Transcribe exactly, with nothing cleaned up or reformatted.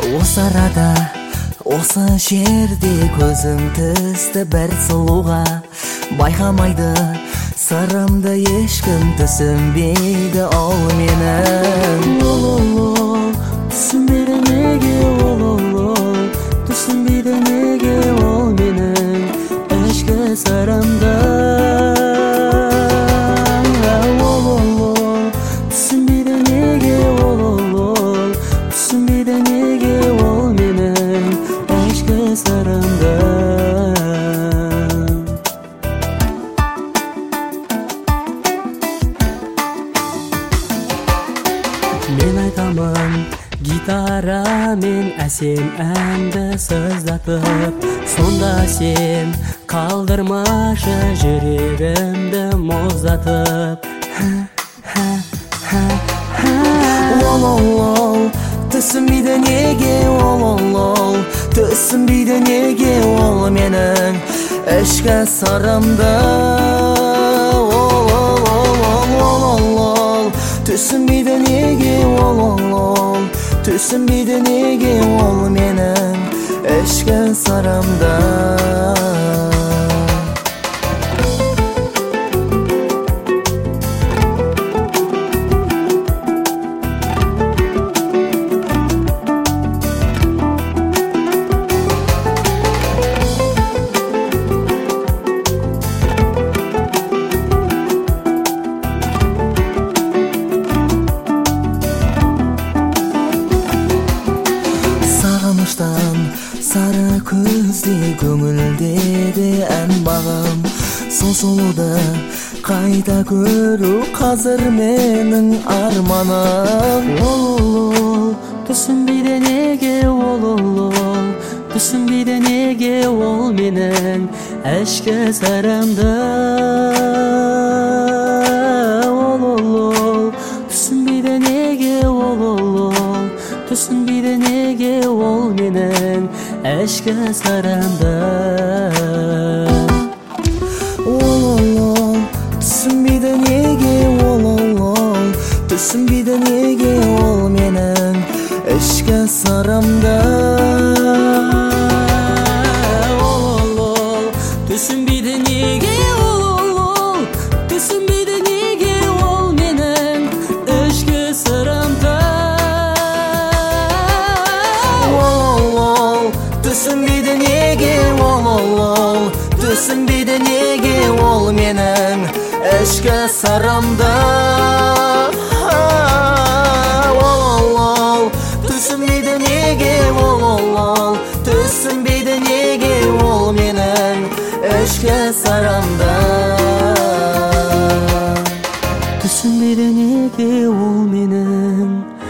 Осы арада, осы жерде көзім түсті бір сұлуға. Байқамайды сырымды ешкім, түсінбейді ол менің. Ол-ол-ол, түсінбейді неге ол-ол-ол, түсінбейді неге ол менің ішкі сырымды. Ол-ол-ол, түсінбейді неге ол-ол-ол, түсінбейді неге ол менің ішкі сырымды. Мен айтамын гитарамен әсем әнді сыздатып, сонда сен қалдырмашы жүрегімді мұздатып. Ол-ол-ол, түсінбейді неге ол-ол-ол, түсінбейді неге ол менің ішкі сырымды. Ол-ол-ол, түсінбейді неге ол-ол-ол, түсінбейді неге ол менің ішкі сырымды. Сары көзде көңілдегі ән бағым, сол сұлуды қайта көру қазір менің арманым. Ол-ол-ол, түсінбейді неге ол-ол-ол, түсінбейді неге ол менің ішкі сырымды. Ол-ол-ол, түсінбейді неге ол-ол-ол, түсінбейді неге ол менің ішкі сырымды. Ол-ол-ол, түсінбейді неге ол-ол-ол, түсінбейді неге ол менің ішкі сырымды. Ол-ол-ол, түсінбейді неге ол-ол-ол, түсінбейді неге ол менің ішкі сырымды. Түсінбейді неге ол-ол-ол, түсінбейді неге ол менің ішкі сырымды. Ол-ол-ол, түсінбейді неге ол-ол-ол, түсінбейді неге ол менің ішкі сырымды. Түсінбейді неге ол менің